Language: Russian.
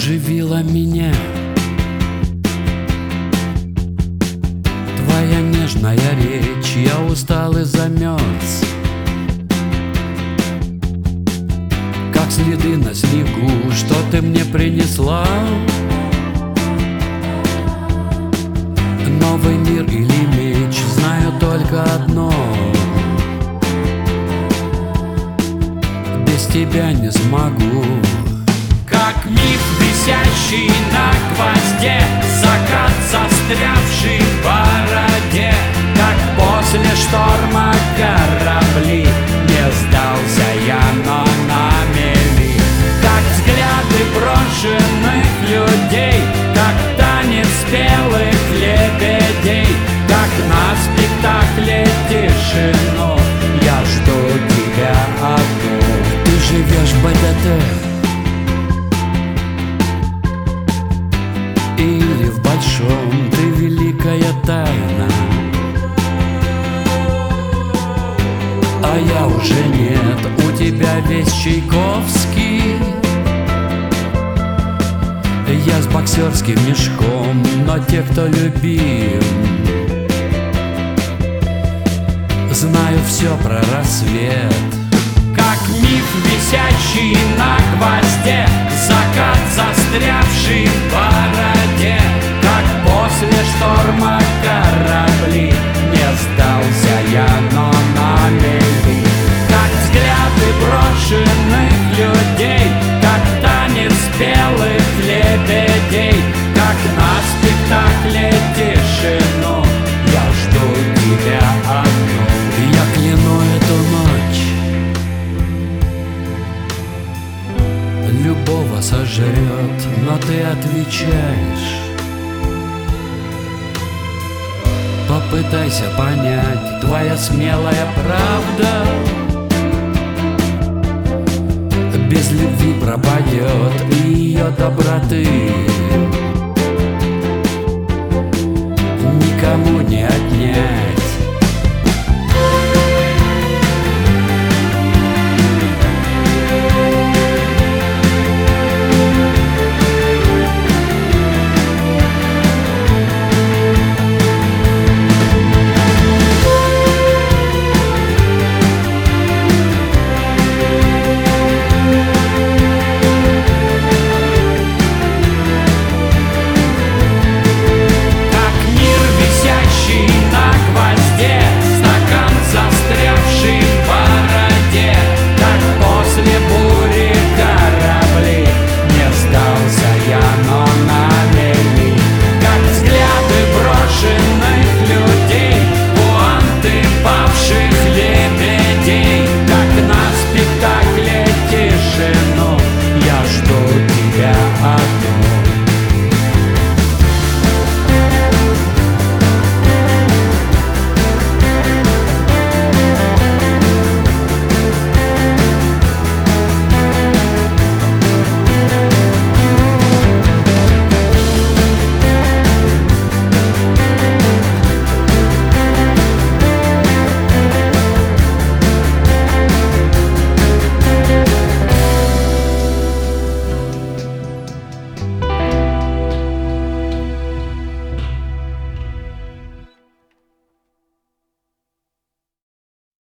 оживила меня твоя нежная речь. Я устал и замерз, как следы на снегу, что ты мне принесла. Новый мир или меч, знаю только одно: без тебя не смогу. Как миф, висящий на гвозде, закат, застрявший в бороде. Как после шторма корабли, не сдался я, но на мели. Как взгляды брошенных людей, как танец спелых лебедей. Как на спектакле тишину, я жду тебя одну. Ты живешь в БДТ или в большом, ты великая тайна, а я уже нет. У тебя весь Чайковский, я с боксерским мешком, но те, кто любим, знаю все про рассвет. Как миф, висящий на гвозде, закат, застрявший в бороде. Как после шторма корабли, не сдался я, но на мели. Как взгляды брошенных людей, как танец белых лебедей. Как на спектакле тишину, я жду тебя одну. Я кляну эту ночь, любого сожрет, но ты отвечаешь. Попытайся понять, твоя смелая правда без любви пропадет, и ее доброты